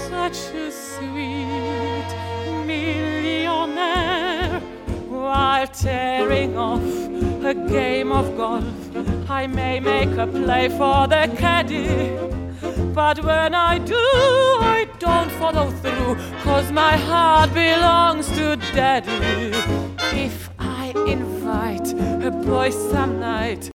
such a sweet millionaire. While tearing off a game of golf, I may make a play for the caddy, but when I do, I don't follow through, 'cause my heart belongs to Daddy. If I invite a boy some night